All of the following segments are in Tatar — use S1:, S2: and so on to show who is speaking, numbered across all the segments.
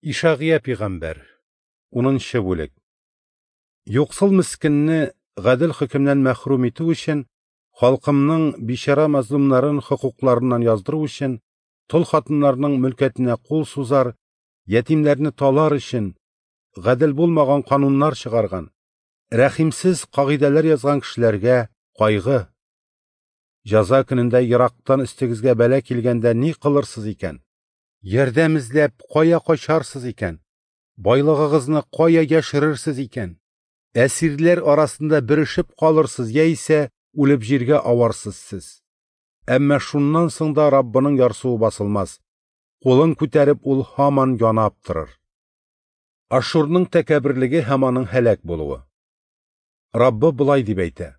S1: Ишағия пейғамбар. 10-нчы бүлек. Юксыл мискинне гадел хөкемнән мәхрүм итү өчен, халкымның бишара мазлумнарын хокукларыннан яздыру өчен, тол хатыннарның мөлкәтенә кул сузар, ятимнәрне талар өчен, гадел булмаган кануннар чыгарган, рәхимсез кагыйдәләр язган кешеләргә кайгы. Җәза көнендә ерактан өстегезгә бәла килгәндә ни кылырсыз икән? Ярдәм эзләп кая качарсыз икән? Байлыгыгызны кая яшерерсез икән? Әсирләр арасында бирешеп калырсыз яисә үлеп җиргә аварсыз сез. Әмма шуннан соң да Раббының ярсуы басылмас. Кулын күтәреп ул һаман янап торыр. Ашурның тәкәбберлеге һәм аның һәлак булуы. Раббы булай дип әйтә: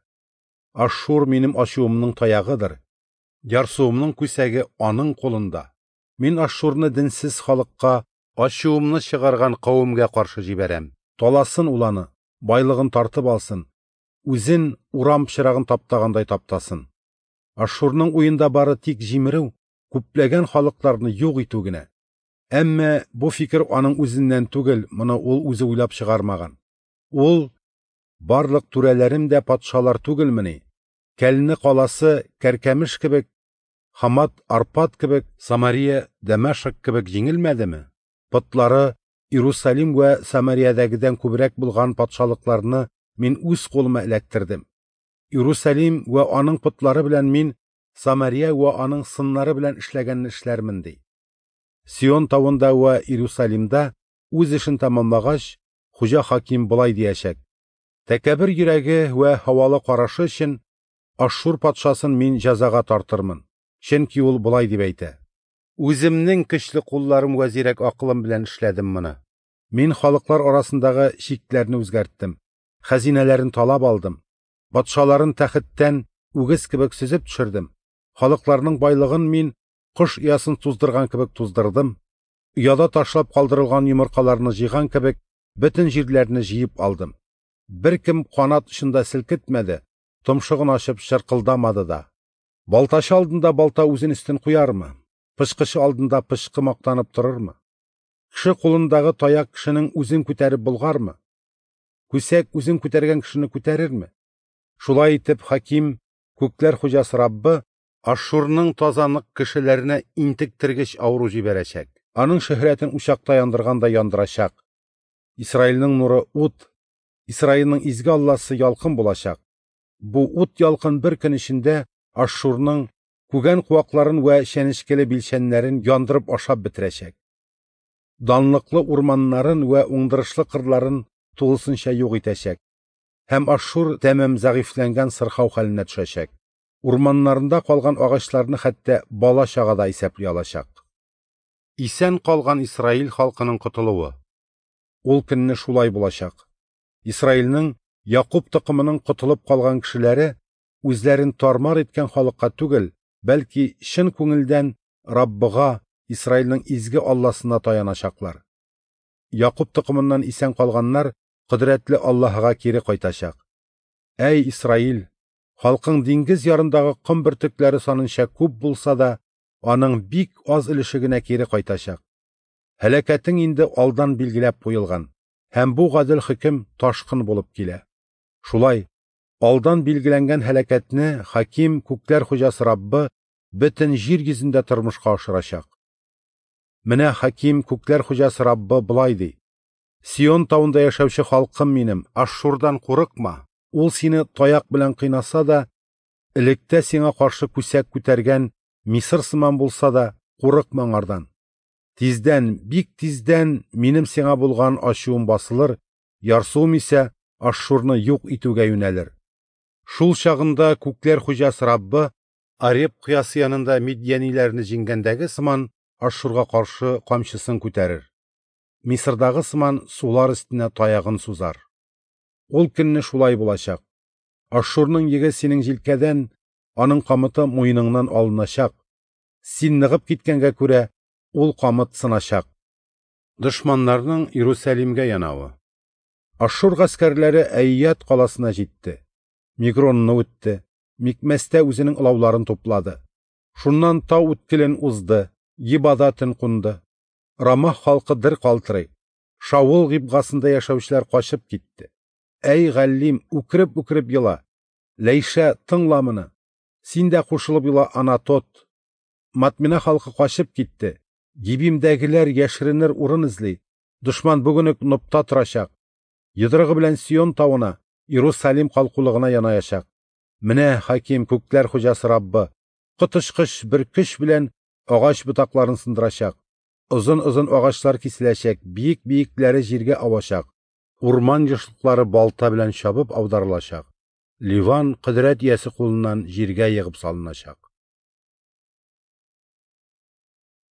S1: Ашур минем ачуымның таягыдыр. Ярсуымның күсәге аның кулында. Мин Ашурны динсез халыкка, ачуымны чыгарган кавемгә каршы җибәрәм. Таласын уланы, байлыгын тартып алсын, үзен урам чырагын таптагандай таптасын. Ашурның уенда бары тик җимерү, күпләгән халыкларны юк итү генә. Әмма бу фикер аның үзеннән түгел, моны ул үзе уйлап чыгармаган. Ул барлык түрәләрем дә патшалар түгелмени? Кәлне каласы Кәркәмеш кебек, Хамат Арпад кебек, Самария Дамашк кебек җиңелмәдеме? Потлары Иерусалим вә Самариядәгедән күбрәк булган патшалыкларны мин үз кулыма эләктердем. Иерусалим вә аның потлары белән мин Самария вә аның сыннары белән эшләгәнне эшләрмен ди. Сион тавында вә Иерусалимда үз эшен тамамлагач, Хуҗа Хаким булай диячәк: Тәкәббер йөрәге вә һавалы карашы өчен Ашур патшасын мин җәзага тартырмын. Чөнки ул булай дип әйтә: Үземнең көчле кулларым вә зирәк акылым белән эшләдем моны. Мин халыклар арасындагы чикләрне үзгәрттем, хәзинәләрен талап алдым, патшаларын тәхеттән үгез кебек сөзеп төшердем. Халыкларның байлыгын мин кош оясын туздырган кебек туздырдым. Ояда ташлап калдырылган йомыркаларны җыйган кебек бөтен җирләрне җыеп алдым. Беркем канат очында селкетмәде, томшыгын ачып чыркылдамады да. Балтачы алдында балта үзен өстен куярмы? Пышкышы алдында пышкы мактанып торырмы? Кеше кулындагы таяк кешенең үзен күтәреп булгармы? Күсәк үзен күтәргән кешене күтәрерме? Шулай итеп, Хаким, күкләр хуҗасы Раббы Ашурның тазанлык кешеләренә интектергеч авыру җибәрәчәк. Аның шөһрәтен учакта яндырганда яндырачак. Исраилнең нуры ут, Исраилнең изге Алласы ялкын булачак. Бу ут ялкын бер көн эчендә Ашурның күгән куакларын вә чәнечкеле билчәннәрен яндырып ашап бетерәчәк. Данлыклы урманнарын вә уңдырышлы кырларын тулысынча юк итәчәк. Һәм Ашур тәмам зәгыйфләнгән сырхау хәленә төшәчәк. Урманнарында калган агачларны хәтта бала чагада исәпли алачак. Исән калган Исраил халкының котылуы. Ул көнне шулай булачак. Исраилнең Якуб токымының котылып калган кешеләре үзләрен тармар иткән халыкка түгел, бәлки чын күңелдән Раббыга, Исраилнең изге Алласына таяначаклар. Якуб токымыннан исән калганнар кодрәтле Аллаһыга кире кайтачак. Әй Исраил, халкың диңгез ярындагы ком бөртекләре санынча күп булса да, аның бик аз өлеше генә кире кайтачак. Һәлакәтең инде алдан билгеләп куелган, һәм бу гадел хөкем ташкын булып килә. Шулай, алдан билгеләнгән һәлакәтне Хаким, күкләр хуҗасы Раббы бөтен җир йөзендә тормышка ашырачак. Менә Хаким, күкләр хуҗасы Раббы булай ди: Сион тавында яшәүче халкым минем, Ашурдан курыкма. Ул сине таяк белән кыйнаса да, электә сиңа каршы күсәк күтәргән Мисыр сыман булса да, курыкма аңардан. Тиздән, бик тиздән минем сиңа булган ачуым басылыр, ярсуым исә Ашурны юк итүгә юнәлер. Шул чагында күкләр хуҗасы Раббы Ареп кыясы янында Мидьяниләрне җиңгәндәге сыман Ашурга каршы камчысын күтәрер. Мисырдагы сыман сулар өстенә таягын сузар. Ул көнне шулай булачак. Ашурның йөге синең җилкәдән, аның камыты муеныңнан алыначак. Син ныгып киткәнгә күрә, ул камыт сыначак. Дошманнарның Иерусалимгә янавы. Ашур гаскәрләре Әйят каласына җитте. Мигронны үтте. Микмәстә үзенең улауларын туплады. Шуннан тау үткелен узды, Гибада төн кунды. Рамах халкы дер калтырый. Шаул гыйбгасында яшәүчеләр качып китте. Әй Галлим, үкереп ела. Ләйшә, тыңла моны. Син дә кушылып ела, Анатот. Матмина халкы качып китте. Гибимдәгеләр яшеренер урын эзли. Дошман бүген үк Нопта торачак. Йодрыгы белән Сион тауына, Иерусалим калкулыгына янаячак. Менә Хаким, күкләр хуҗасы Раббы, котышкыч бер көч белән агач ботакларын сындырачак. Озын агачлар киселәчәк, биек-биекләре җиргә авачак. Урман йошлыклары балта белән чабып аударылачак. Ливан кыдрәт иясе кулыннан җиргә егып салыначак.